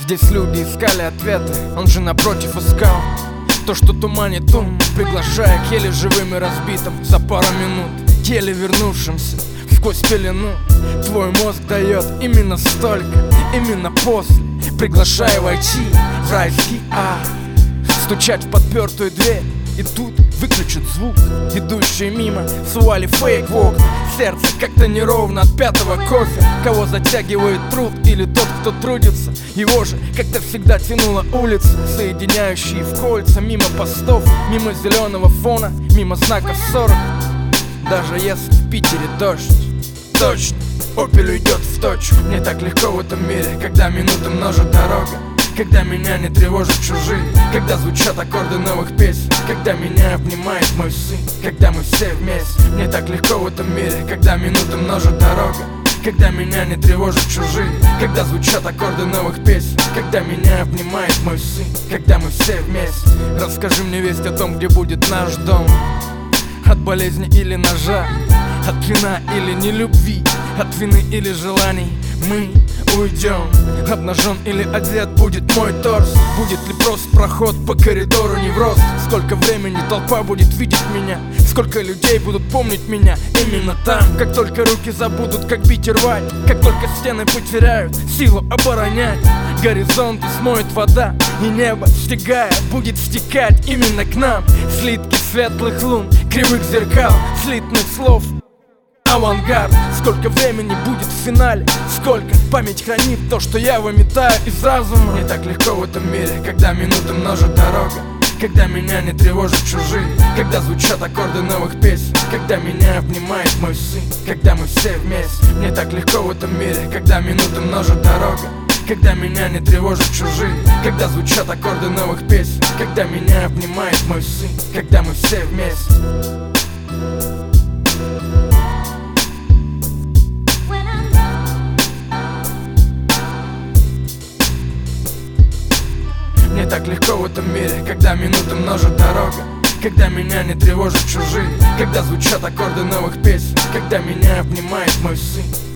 Здесь люди искали ответы, он же напротив искал то, что туманит ум, приглашая к еле живым и разбитым за пару минут, еле вернувшимся сквозь пелену. Твой мозг дает именно столько, именно после, приглашая войти в райский ад, стучать в подпертую дверь. И тут выключат звук, идущие мимо сували фейк в окна. Сердце как-то неровно от пятого кофе. Кого затягивает труд или тот, кто трудится. Его же как-то всегда тянула улица, соединяющие в кольца. Мимо постов, мимо зеленого фона, мимо знаков 40. Даже если в Питере дождь, точно, Opel идет в точку. Мне так легко в этом мире, когда минуты множит дорога, когда меня не тревожат чужие, когда звучат аккорды новых песен, когда меня обнимает мой сын, когда мы все вместе. Мне так легко в этом мире, когда минуты множит дорога, когда меня не тревожат чужие, когда звучат аккорды новых песен, когда меня обнимает мой сын, когда мы все вместе. Расскажи мне весть о том, где будет наш дом. От болезни или ножа, от вина или нелюбви, от вины или желаний мы уйдем. Обнажен или одет будет мой торс. Будет ли прост проход по коридору не в рост? Сколько времени толпа будет видеть меня? Сколько людей будут помнить меня именно там? Как только руки забудут, как бить и рвать, как только стены потеряют силу оборонять, горизонты смоет вода, и небо, стекая, будет стекать именно к нам. Слитки светлых лун, кривых зеркал, слитных слов, авангард. Сколько времени будет в финале, сколько память хранит то, что я выметаю из разума. Мне так легко в этом мире, когда минуты множит дорога, когда меня не тревожат чужие, когда звучат аккорды новых песен, когда меня обнимает мой сын, когда мы все вместе. Мне так легко в этом мире, когда минуты множит дорога, когда меня не тревожат чужие, когда звучат аккорды новых песен, когда меня обнимает мой сын, когда мы все вместе. Мне так легко в этом мире, когда минуты множит дорога, когда меня не тревожат чужие, когда звучат аккорды новых песен, когда меня обнимает мой сын.